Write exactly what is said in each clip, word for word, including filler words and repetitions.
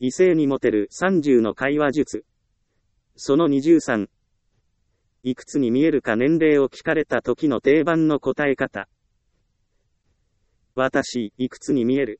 異性にモテるさんじゅうの会話術。そのにじゅうさん。いくつに見えるか年齢を聞かれた時の定番の答え方。私、いくつに見える？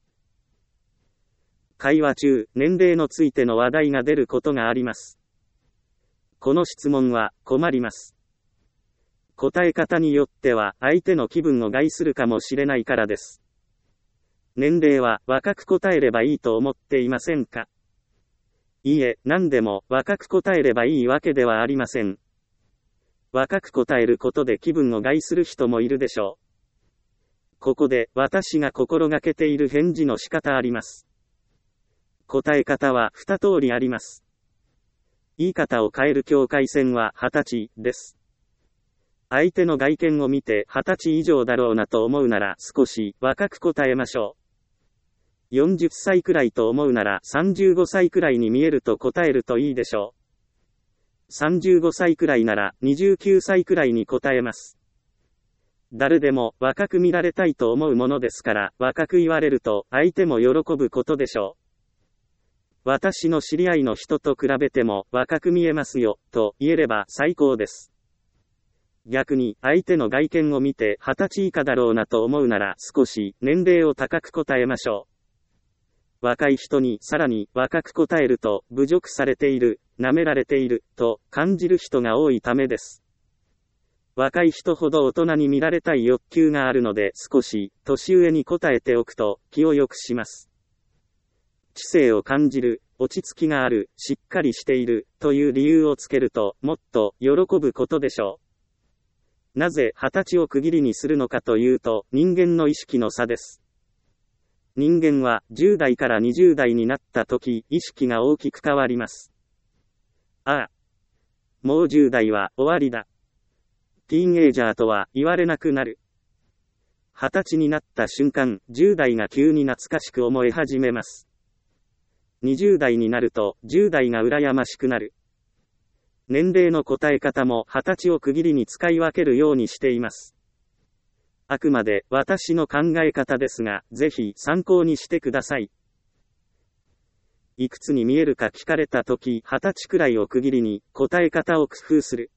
会話中、年齢のついての話題が出ることがあります。この質問は困ります。答え方によっては相手の気分を害するかもしれないからです。年齢は若く答えればいいと思っていませんか？いいえ、何でも若く答えればいいわけではありません。若く答えることで気分を害する人もいるでしょう。ここで私が心がけている返事の仕方あります。答え方は二通りあります。言い方を変える境界線は二十歳です。相手の外見を見て二十歳以上だろうなと思うなら少し若く答えましょう。よんじゅっさいくらいと思うならさんじゅうごさいくらいに見えると答えるといいでしょう。さんじゅうごさいくらいならにじゅうきゅうさいくらいに答えます。誰でも若く見られたいと思うものですから、若く言われると相手も喜ぶことでしょう。私の知り合いの人と比べても若く見えますよ、と言えれば最高です。逆に、相手の外見を見て二十歳以下だろうなと思うなら少し年齢を高く答えましょう。若い人にさらに若く答えると侮辱されている、舐められている、と感じる人が多いためです。若い人ほど大人に見られたい欲求があるので少し年上に答えておくと気を良くします。知性を感じる、落ち着きがある、しっかりしている、という理由をつけるともっと喜ぶことでしょう。なぜ二十歳を区切りにするのかというと、人間の意識の差です。人間はじゅう代からにじゅう代になった時、意識が大きく変わります。ああ、もうじゅう代は終わりだ。ティーンエイジャーとは言われなくなる。二十歳になった瞬間、じゅう代が急に懐かしく思え始めます。にじゅう代になると、じゅう代が羨ましくなる。年齢の答え方も二十歳を区切りに使い分けるようにしています。あくまで私の考え方ですが、ぜひ参考にしてください。いくつに見えるか聞かれたとき、二十歳くらいを区切りに答え方を工夫する。